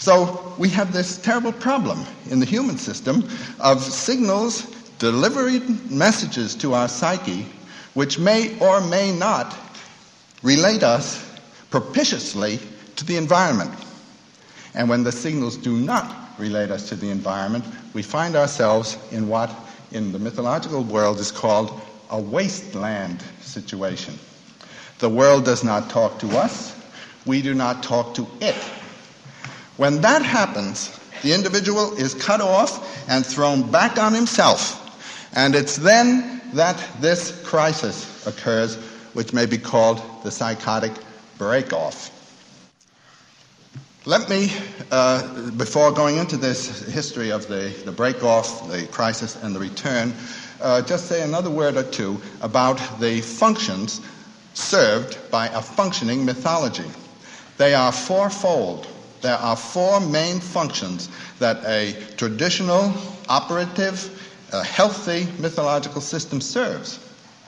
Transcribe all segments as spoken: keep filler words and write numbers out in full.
So we have this terrible problem in the human system of signals delivering messages to our psyche which may or may not relate us propitiously to the environment. And when the signals do not relate us to the environment, we find ourselves in what in the mythological world is called a wasteland situation. The world does not talk to us. We do not talk to it. When that happens, the individual is cut off and thrown back on himself. And it's then that this crisis occurs, which may be called the psychotic break-off. Let me, uh, before going into this history of the, the break-off, the crisis, and the return, uh, just say another word or two about the functions served by a functioning mythology. They are fourfold. There are four main functions that a traditional, operative, uh, healthy mythological system serves.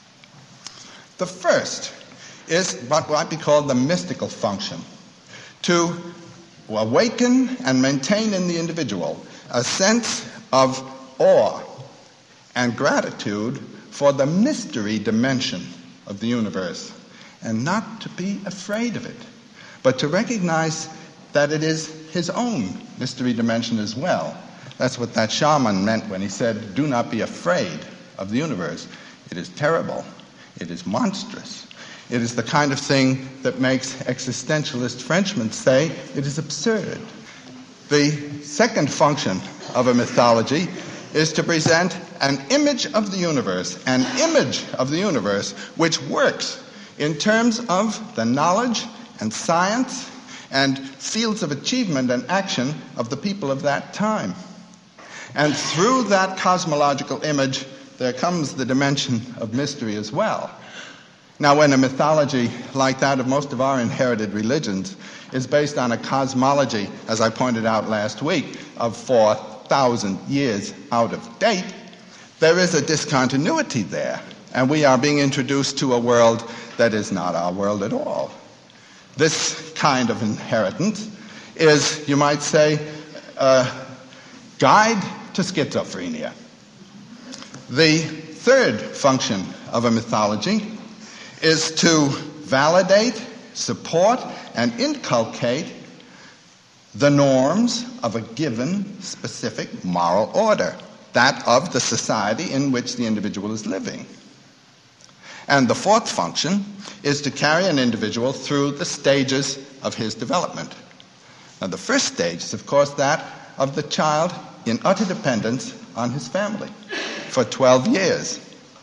The first is what might be called the mystical function, to awaken and maintain in the individual a sense of awe and gratitude for the mystery dimension of the universe, and not to be afraid of it, but to recognize that it is his own mystery dimension as well. That's what that shaman meant when he said, do not be afraid of the universe. It is terrible. It is monstrous. It is the kind of thing that makes existentialist Frenchmen say it is absurd. The second function of a mythology is to present an image of the universe, an image of the universe which works in terms of the knowledge and science and fields of achievement and action of the people of that time. And through that cosmological image, there comes the dimension of mystery as well. Now, when a mythology like that of most of our inherited religions is based on a cosmology, as I pointed out last week, of four thousand years out of date, there is a discontinuity there, and we are being introduced to a world that is not our world at all. This kind of inheritance is, you might say, a guide to schizophrenia. The third function of a mythology is to validate, support, and inculcate the norms of a given specific moral order, that of the society in which the individual is living. And the fourth function is to carry an individual through the stages of his development. Now, the first stage is, of course, that of the child in utter dependence on his family for twelve years.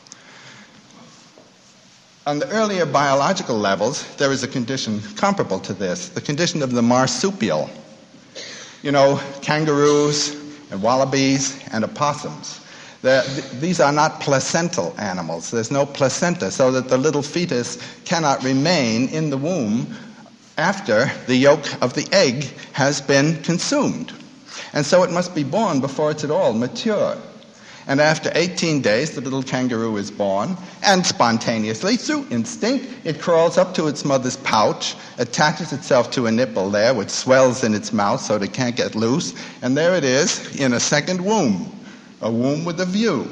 On the earlier biological levels, there is a condition comparable to this, the condition of the marsupial. You know, kangaroos and wallabies and opossums. Th- these are not placental animals. There's no placenta, so that the little fetus cannot remain in the womb after the yolk of the egg has been consumed. And so it must be born before it's at all mature. And after eighteen days, the little kangaroo is born, and spontaneously, through instinct, it crawls up to its mother's pouch, attaches itself to a nipple there, which swells in its mouth so that it can't get loose, and there it is in a second womb, a womb with a view.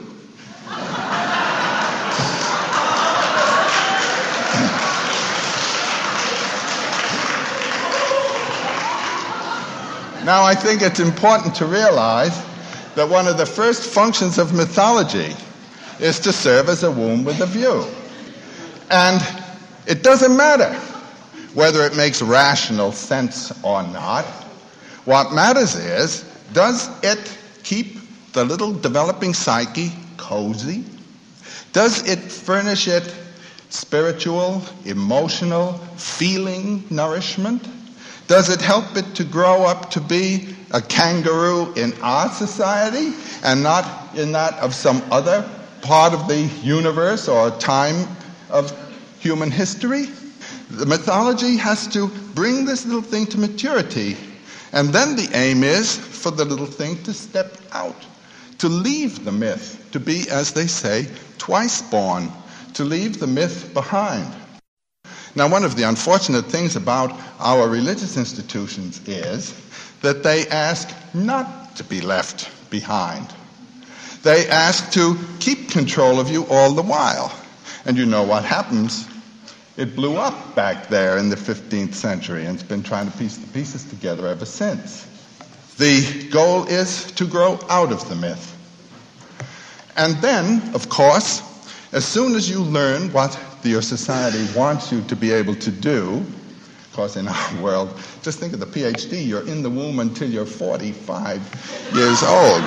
Now, I think it's important to realize that one of the first functions of mythology is to serve as a womb with a view. And it doesn't matter whether it makes rational sense or not. What matters is, does it keep the little developing psyche cozy? Does it furnish it spiritual, emotional, feeling nourishment? Does it help it to grow up to be a kangaroo in our society and not in that of some other part of the universe or time of human history? The mythology has to bring this little thing to maturity, and then the aim is for the little thing to step out, to leave the myth, to be, as they say, twice born, to leave the myth behind. Now, one of the unfortunate things about our religious institutions is that they ask not to be left behind. They ask to keep control of you all the while. And you know what happens. It blew up back there in the fifteenth century, and it's been trying to piece the pieces together ever since. The goal is to grow out of the myth. And then, of course, as soon as you learn what your society wants you to be able to do, of course in our world, just think of the PhD, you're in the womb until you're forty-five years old.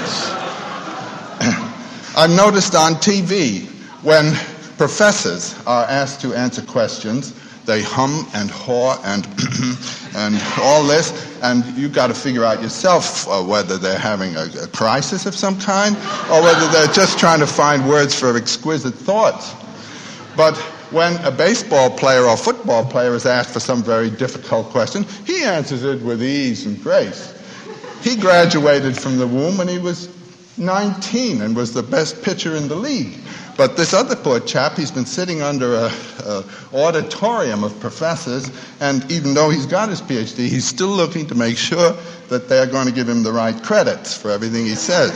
I've noticed on T V, when professors are asked to answer questions, they hum and haw and and all this, and you've got to figure out yourself uh, whether they're having a, a crisis of some kind or whether they're just trying to find words for exquisite thoughts. But when a baseball player or football player is asked for some very difficult question, he answers it with ease and grace. He graduated from the womb when he was nineteen and was the best pitcher in the league. But this other poor chap, he's been sitting under a, a auditorium of professors, and even though he's got his PhD, he's still looking to make sure that they're going to give him the right credits for everything he says.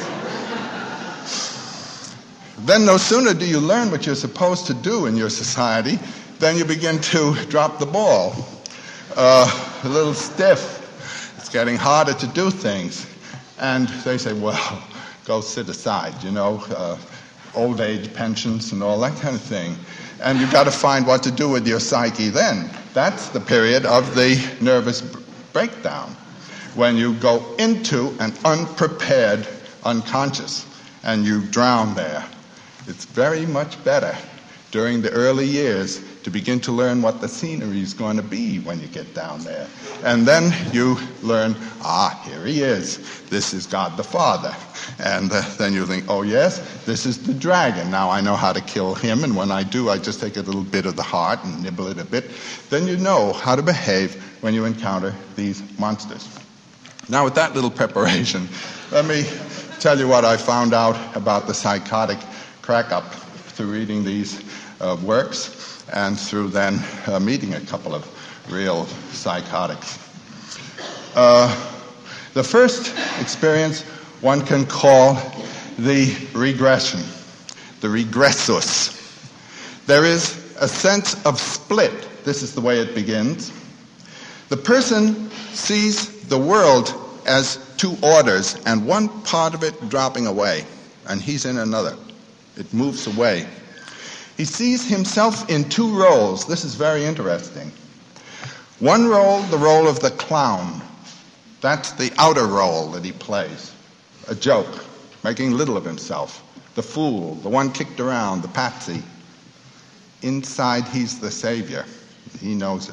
Then no sooner do you learn what you're supposed to do in your society, then you begin to drop the ball. Uh, a little stiff. It's getting harder to do things. And they say, well, go sit aside, you know, uh, old age pensions and all that kind of thing. And you've got to find what to do with your psyche then. That's the period of the nervous breakdown, when you go into an unprepared unconscious and you drown there. It's very much better during the early years to begin to learn what the scenery is going to be when you get down there. And then you learn, ah, here he is. This is God the Father. And uh, then you think, oh yes, this is the dragon. Now I know how to kill him, and when I do, I just take a little bit of the heart and nibble it a bit. Then you know how to behave when you encounter these monsters. Now with that little preparation, let me tell you what I found out about the psychotic crack-up through reading these uh, works and through then uh, meeting a couple of real psychotics. Uh, the first experience one can call the regression, the regressus. There is a sense of split. This is the way it begins. The person sees the world as two orders and one part of it dropping away, and he's in another. It moves away. He sees himself in two roles. This is very interesting. One role, the role of the clown. That's the outer role that he plays. A joke, making little of himself. The fool, the one kicked around, the patsy. Inside, he's the savior. He knows it.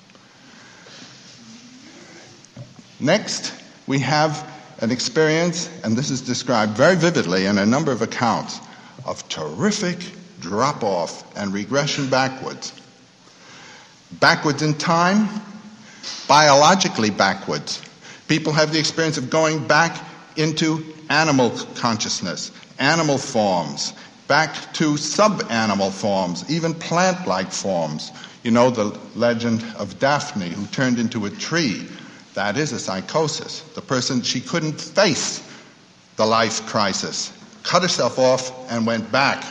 Next, we have an experience, and this is described very vividly in a number of accounts, of terrific drop-off and regression backwards. Backwards in time, biologically backwards. People have the experience of going back into animal consciousness, animal forms, back to sub-animal forms, even plant-like forms. You know the legend of Daphne, who turned into a tree. That is a psychosis. The person, she couldn't face the life crisis, cut herself off and went back.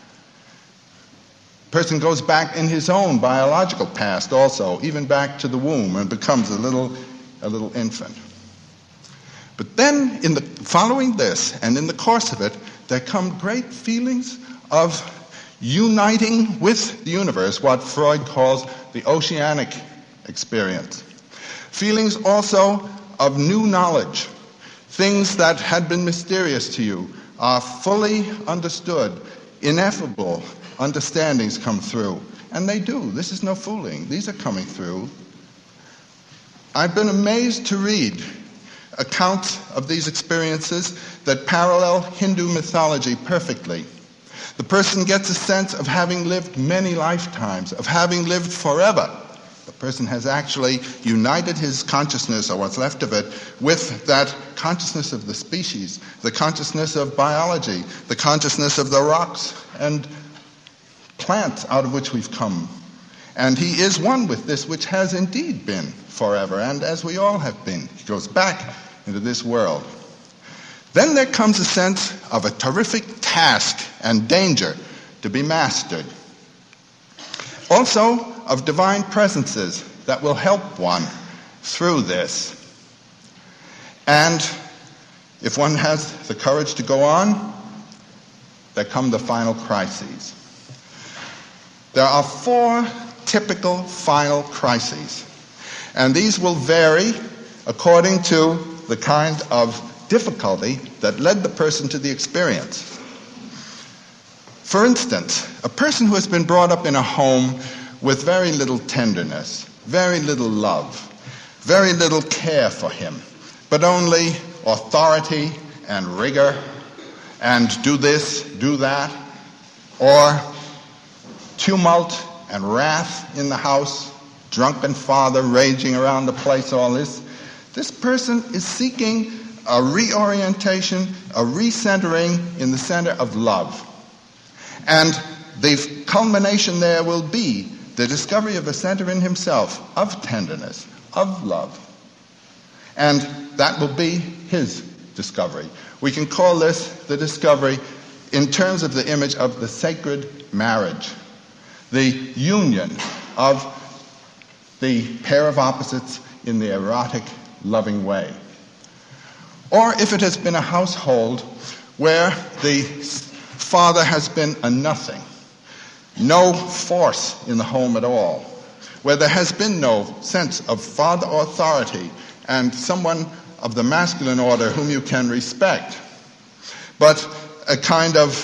Person goes back in his own biological past also, even back to the womb, and becomes a little, a little infant. But then, in the following this, and in the course of it, there come great feelings of uniting with the universe, what Freud calls the oceanic experience. Feelings also of new knowledge. Things that had been mysterious to you are fully understood. Ineffable understandings come through. And they do. This is no fooling. These are coming through. I've been amazed to read accounts of these experiences that parallel Hindu mythology perfectly. The person gets a sense of having lived many lifetimes, of having lived forever. The person has actually united his consciousness, or what's left of it, with that consciousness of the species, the consciousness of biology, the consciousness of the rocks and plants out of which we've come. And he is one with this which has indeed been forever, and as we all have been. He goes back into this world. Then there comes a sense of a terrific task and danger to be mastered. Also of divine presences that will help one through this. And if one has the courage to go on, there come the final crises. There are four typical final crises, and these will vary according to the kind of difficulty that led the person to the experience. For instance, a person who has been brought up in a home with very little tenderness, very little love, very little care for him, but only authority and rigor, and do this, do that, or tumult and wrath in the house, drunken father raging around the place, all this. This person is seeking a reorientation, a recentering in the center of love. And the culmination there will be the discovery of a center in himself, of tenderness, of love. And that will be his discovery. We can call this the discovery in terms of the image of the sacred marriage, the union of the pair of opposites in the erotic, loving way. Or if it has been a household where the father has been a nothing, no force in the home at all, where there has been no sense of father authority and someone of the masculine order whom you can respect, but a kind of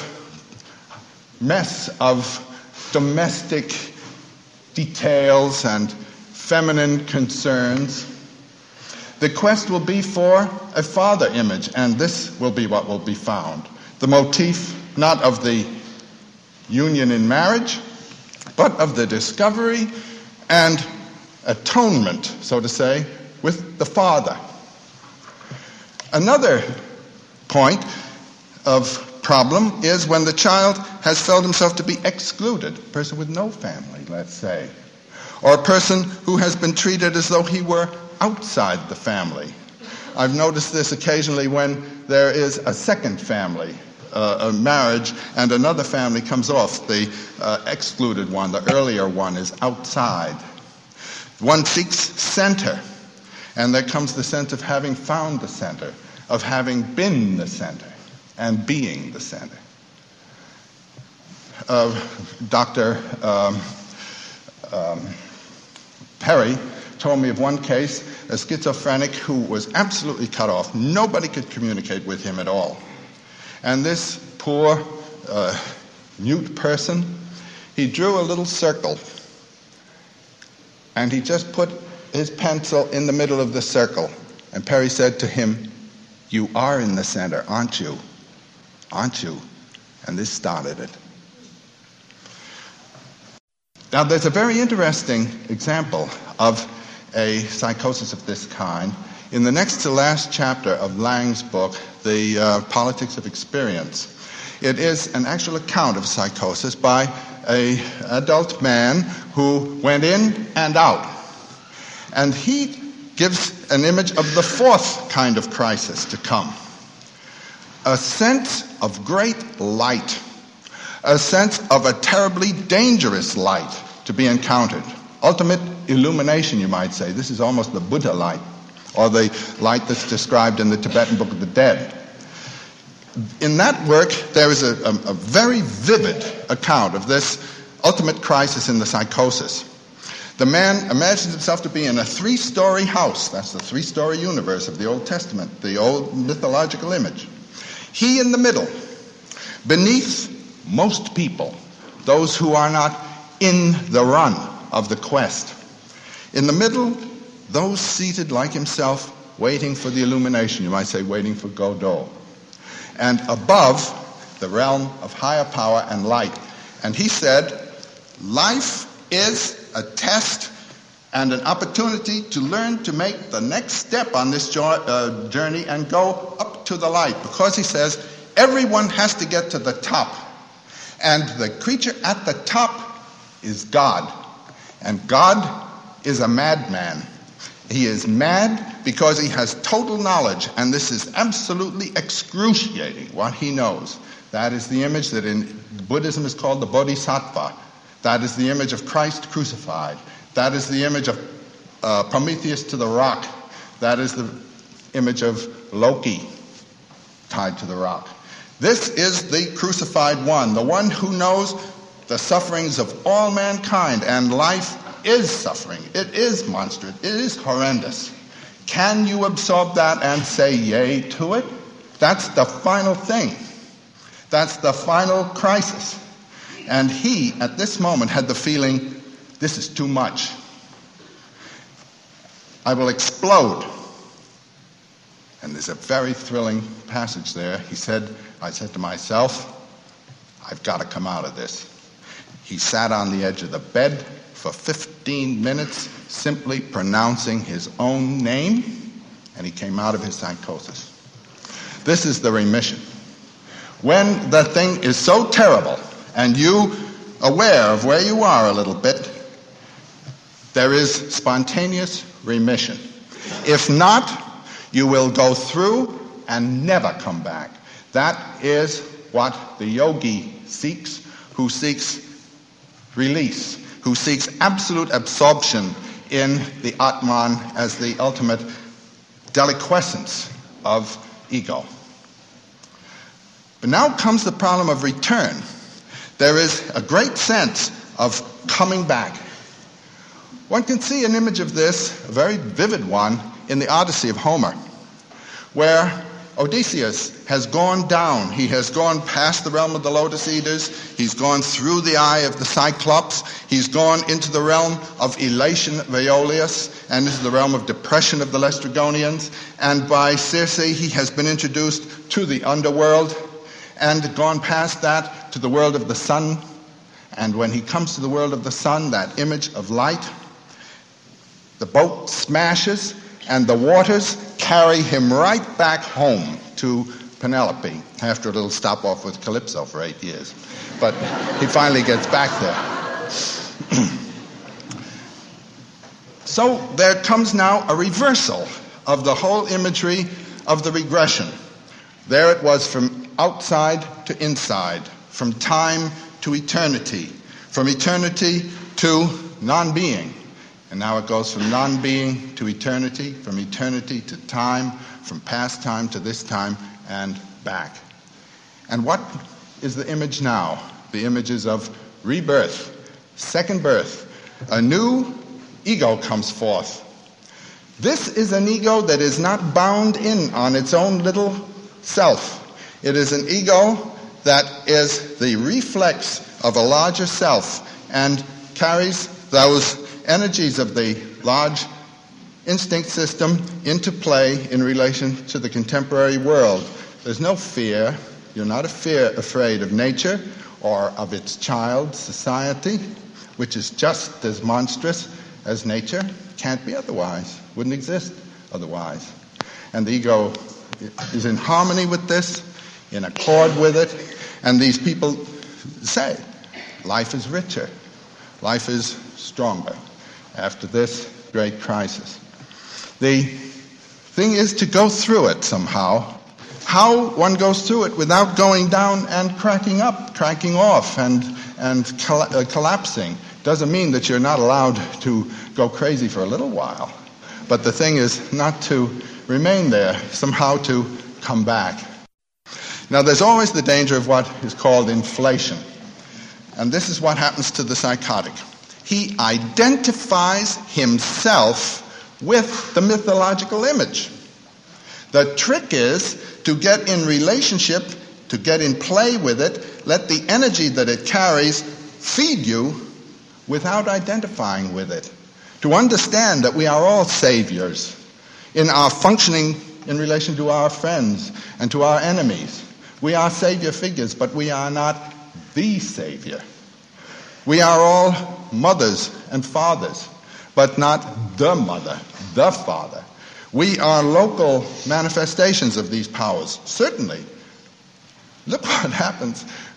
mess of domestic details and feminine concerns. The quest will be for a father image, and this will be what will be found. The motif not of the union in marriage, but of the discovery and atonement, so to say, with the father. Another point of problem is when the child has felt himself to be excluded, a person with no family, let's say, or a person who has been treated as though he were outside the family. I've noticed this occasionally when there is a second family, uh, a marriage, and another family comes off. The uh, excluded one, the earlier one, is outside. One seeks center, and there comes the sense of having found the center, of having been the center, and being the center. Uh, Doctor Um, um, Perry told me of one case, a schizophrenic who was absolutely cut off. Nobody could communicate with him at all. And this poor, uh, mute person, he drew a little circle, and he just put his pencil in the middle of the circle. And Perry said to him, "You are in the center, aren't you? Aren't you?" And this started it. Now, there's a very interesting example of a psychosis of this kind in the next to last chapter of Lang's book, The uh, Politics of Experience. It is an actual account of psychosis by an adult man who went in and out. And he gives an image of the fourth kind of crisis to come. A sense of great light. A sense of a terribly dangerous light to be encountered. Ultimate illumination, you might say. This is almost the Buddha light, or the light that's described in the Tibetan Book of the Dead. In that work, there is a, a, a very vivid account of this ultimate crisis in the psychosis. The man imagines himself to be in a three-story house. That's the three-story universe of the Old Testament, the old mythological image. He in the middle, beneath most people, those who are not in the run of the quest. In the middle, those seated like himself, waiting for the illumination, you might say waiting for Godot. And above, the realm of higher power and light. And he said, life is a test and an opportunity to learn to make the next step on this journey and go up to the light. Because he says, everyone has to get to the top. And the creature at the top is God. And God is a madman. He is mad because he has total knowledge, and this is absolutely excruciating what he knows. That is the image that in Buddhism is called the Bodhisattva. That is the image of Christ crucified. That is the image of uh, Prometheus to the rock. That is the image of Loki tied to the rock. This is the crucified one, the one who knows the sufferings of all mankind, and life is suffering. It is monstrous. It is horrendous. Can you absorb that and say yay to it? That's the final thing. That's the final crisis. And he, at this moment, had the feeling, this is too much. I will explode. And there's a very thrilling passage there. He said, I said to myself, I've got to come out of this. He sat on the edge of the bed for fifteen minutes, simply pronouncing his own name, and he came out of his psychosis. This is the remission. When the thing is so terrible, and you aware of where you are a little bit, there is spontaneous remission. If not, you will go through and never come back. That is what the yogi seeks, who seeks release, who seeks absolute absorption in the Atman as the ultimate deliquescence of ego. But now comes the problem of return. There is a great sense of coming back. One can see an image of this, a very vivid one, in the Odyssey of Homer, where Odysseus has gone down. He has gone past the realm of the Lotus Eaters. He's gone through the eye of the Cyclops. He's gone into the realm of elation of Aeolus and into the realm of depression of the Laestrygonians. And by Circe, he has been introduced to the underworld and gone past that to the world of the sun. And when he comes to the world of the sun, that image of light, the boat smashes and the waters carry him right back home to Penelope after a little stop off with Calypso for eight years. But he finally gets back there. So there comes now a reversal of the whole imagery of the regression. There it was from outside to inside, from time to eternity, from eternity to non-being. And now it goes from non-being to eternity, from eternity to time, from past time to this time, and back. And what is the image now? The image is of rebirth, second birth. A new ego comes forth. This is an ego that is not bound in on its own little self. It is an ego that is the reflex of a larger self and carries those energies of the large instinct system into play in relation to the contemporary world. There's no fear. You're not a fear, afraid of nature or of its child, society, which is just as monstrous as nature. Can't be otherwise. Wouldn't exist otherwise. And the ego is in harmony with this, in accord with it. And these people say, life is richer. Life is stronger after this great crisis. The thing is to go through it somehow. How one goes through it without going down and cracking up, cracking off, and, and coll- uh, collapsing doesn't mean that you're not allowed to go crazy for a little while. But the thing is not to remain there, somehow to come back. Now there's always the danger of what is called inflation. And this is what happens to the psychotic. He identifies himself with the mythological image. The trick is to get in relationship, to get in play with it, let the energy that it carries feed you without identifying with it. To understand that we are all saviors in our functioning in relation to our friends and to our enemies. We are savior figures, but we are not the savior. We are all mothers and fathers, but not the mother, the father. We are local manifestations of these powers, certainly. Look what happens.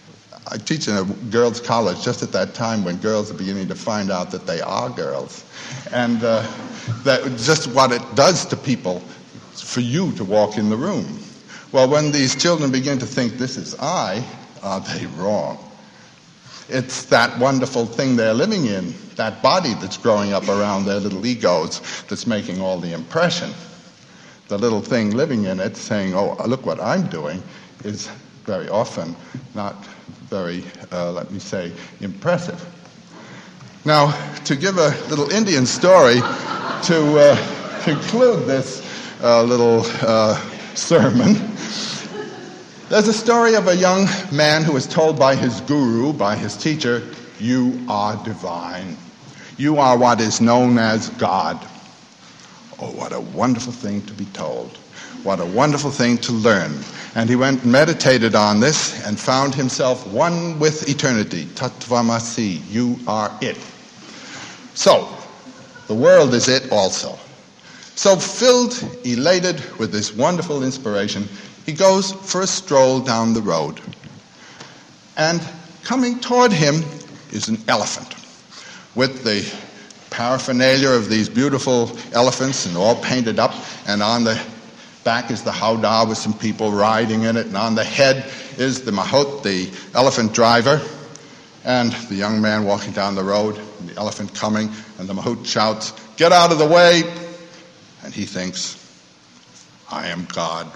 I teach in a girls' college just at that time when girls are beginning to find out that they are girls. And uh, that just what it does to people for you to walk in the room. Well, when these children begin to think, this is I, are they wrong? It's that wonderful thing they're living in, that body that's growing up around their little egos that's making all the impression. The little thing living in it saying, oh, look what I'm doing, is very often not very, uh, let me say, impressive. Now, to give a little Indian story to uh, conclude this uh, little uh, sermon, there's a story of a young man who was told by his guru, by his teacher, you are divine. You are what is known as God. Oh, what a wonderful thing to be told. What a wonderful thing to learn. And he went and meditated on this and found himself one with eternity. Tattvamasi, you are it. So, the world is it also. So filled, elated with this wonderful inspiration, he goes for a stroll down the road. And coming toward him is an elephant with the paraphernalia of these beautiful elephants and all painted up, and on the back is the howdah with some people riding in it, and on the head is the mahout, the elephant driver, and the young man walking down the road, and the elephant coming, and the mahout shouts, get out of the way! And he thinks, I am God.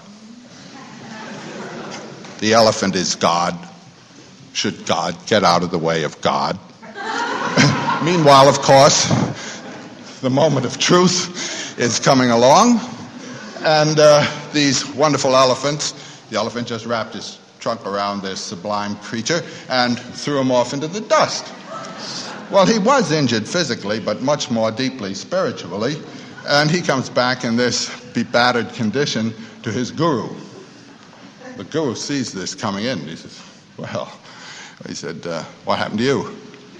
The elephant is God. Should God get out of the way of God? Meanwhile, of course, the moment of truth is coming along, and uh, these wonderful elephants, the elephant just wrapped his trunk around this sublime creature and threw him off into the dust. Well, he was injured physically, but much more deeply spiritually, and he comes back in this bebattered condition to his guru. The guru sees this coming in. He says, well, he said, uh, what happened to you?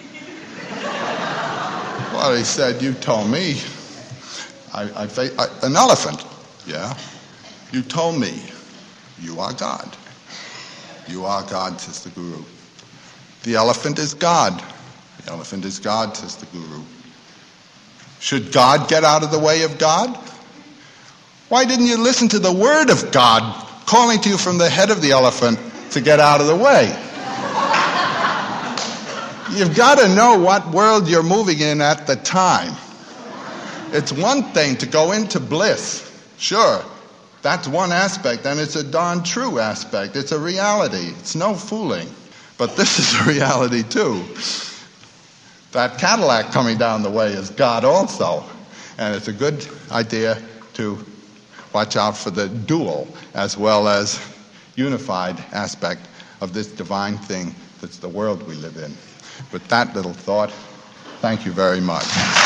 Well, he said, you told me. I, I, I, an elephant. Yeah. You told me you are God. You are God, says the guru. The elephant is God. The elephant is God, says the guru. Should God get out of the way of God? Why didn't you listen to the word of God calling to you from the head of the elephant to get out of the way? You've got to know what world you're moving in at the time. It's one thing to go into bliss. Sure, that's one aspect, and it's a darn true aspect. It's a reality. It's no fooling. But this is a reality, too. That Cadillac coming down the way is God also. And it's a good idea to watch out for the dual as well as unified aspect of this divine thing that's the world we live in. With that little thought, thank you very much.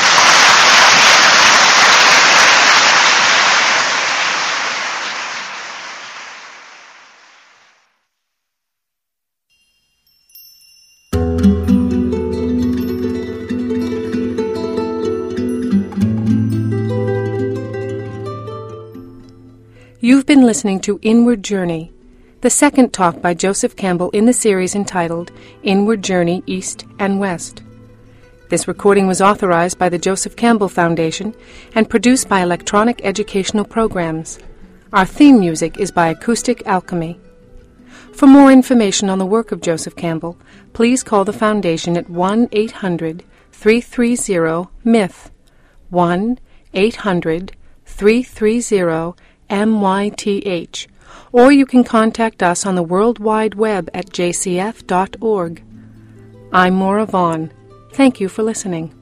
You've been listening to Inward Journey, the second talk by Joseph Campbell in the series entitled Inward Journey East and West. This recording was authorized by the Joseph Campbell Foundation and produced by Electronic Educational Programs. Our theme music is by Acoustic Alchemy. For more information on the work of Joseph Campbell, please call the Foundation at one eight hundred three three zero M Y T H, one eight hundred three three zero M Y T H, or you can contact us on the World Wide Web at j c f dot org. I'm Maura Vaughn. Thank you for listening.